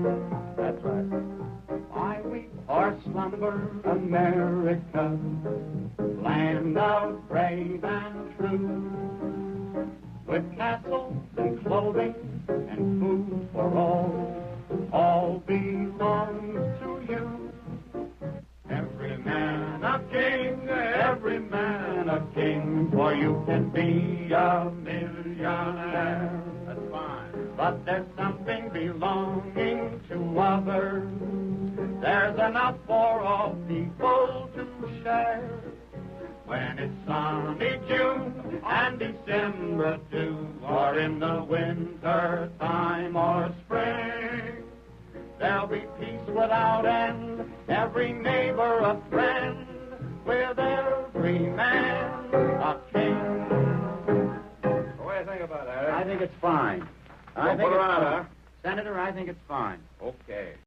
That's right. Why we or slumber, America, land of brave and true, with castles and clothing and food for all belongs to you. Every man a king, for you can be a millionaire. That's fine. But there's something belonging to others. There's enough for all people to share. When it's sunny June and December too, or in the winter time or spring, there'll be peace without end, every neighbor a friend, with every man a king. What do you think about that? I think it's fine. Well, put her on, huh? Senator, I think it's fine. Okay.